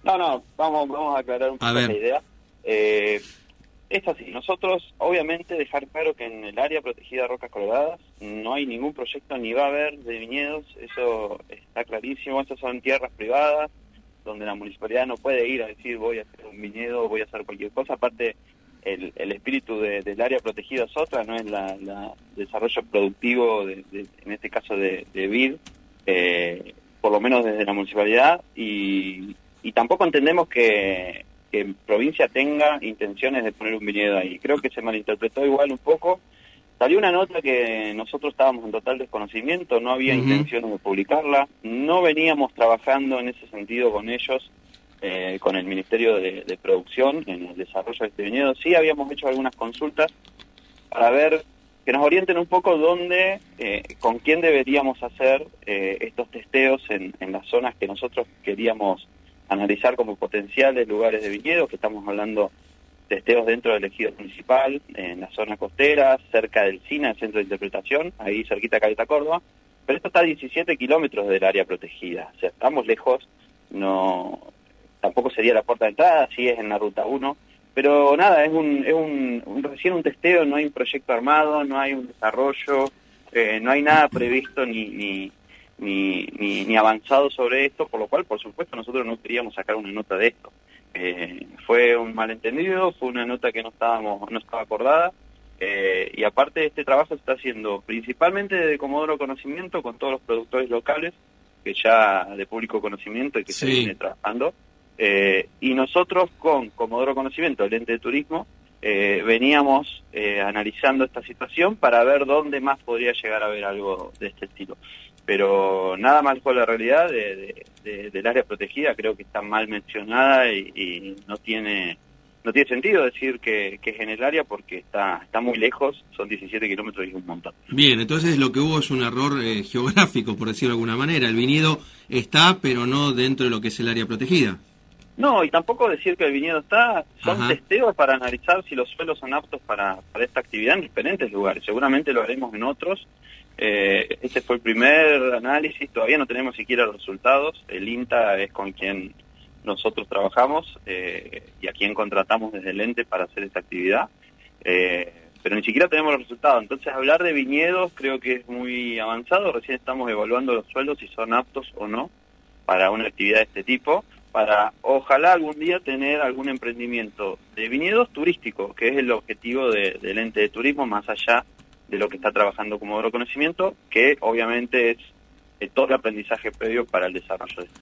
No, vamos a aclarar un poco la idea. Es así, nosotros obviamente dejar claro que en el área protegida de Rocas Coloradas no hay ningún proyecto ni va a haber de viñedos, eso está clarísimo, estas son tierras privadas donde la municipalidad no puede ir a decir voy a hacer un viñedo, voy a hacer cualquier cosa. Aparte el espíritu del área protegida es otra, no es la desarrollo productivo en este caso de vid, por lo menos desde la municipalidad, y tampoco entendemos que provincia tenga intenciones de poner un viñedo ahí. Creo que se malinterpretó igual un poco. Salió una nota que nosotros estábamos en total desconocimiento, no había intención de publicarla, no veníamos trabajando en ese sentido con ellos, con el Ministerio de Producción, en el desarrollo de este viñedo. Sí habíamos hecho algunas consultas para ver, que nos orienten un poco dónde, con quién deberíamos hacer estos testeos en las zonas que nosotros queríamos analizar como potenciales lugares de viñedos, que estamos hablando testeos dentro del ejido municipal, en la zona costera, cerca del CINA, el Centro de Interpretación, ahí cerquita de Caleta, Córdoba, pero esto está a 17 kilómetros del área protegida, o sea, estamos lejos, no, tampoco sería la puerta de entrada, sí es en la Ruta 1, pero nada, es recién un testeo, no hay un proyecto armado, no hay un desarrollo, no hay nada previsto ni avanzado sobre esto, por lo cual, por supuesto, nosotros no queríamos sacar una nota de esto. Fue un malentendido, fue una nota que no estaba acordada, y aparte este trabajo se está haciendo principalmente de Comodoro Conocimiento con todos los productores locales, que ya de público conocimiento y que se viene trabajando, y nosotros con Comodoro Conocimiento, el ente de turismo, veníamos analizando esta situación para ver dónde más podría llegar a haber algo de este estilo. Pero nada más con la realidad del área protegida, creo que está mal mencionada y no tiene sentido decir que es en el área porque está muy lejos, son 17 kilómetros y un montón. Bien, entonces lo que hubo es un error geográfico, por decirlo de alguna manera. El viñedo está, pero no dentro de lo que es el área protegida. No, y tampoco decir que el viñedo está, son testeos para analizar si los suelos son aptos para esta actividad en diferentes lugares. Seguramente lo haremos en otros. Este fue el primer análisis, todavía no tenemos siquiera los resultados. El INTA es con quien nosotros trabajamos y a quien contratamos desde el ente para hacer esta actividad, pero ni siquiera tenemos los resultados. Entonces hablar de viñedos creo que es muy avanzado, recién estamos evaluando los suelos si son aptos o no para una actividad de este tipo, para ojalá algún día tener algún emprendimiento de viñedos turísticos, que es el objetivo del ente de turismo, más allá de lo que está trabajando Comodoro Conocimiento, que obviamente es todo el aprendizaje previo para el desarrollo de esto.